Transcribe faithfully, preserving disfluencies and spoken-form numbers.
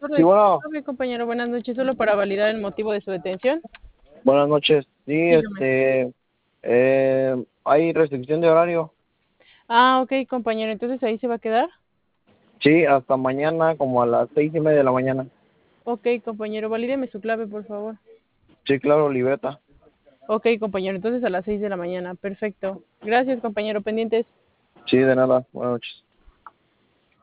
Sí, bueno, Ok, compañero, buenas noches. Solo para validar el motivo de su detención. buenas noches. Sí, Dígame. este, eh, hay restricción de horario. Ah, ok, compañero. Entonces ahí se va a quedar. Sí, hasta mañana como a las seis y media de la mañana. Ok, compañero, valídeme su clave, por favor. Sí, claro, libreta. Ok, compañero. Entonces a las seis de la mañana. Perfecto. Gracias, compañero. Pendientes. Sí, de nada. Buenas noches.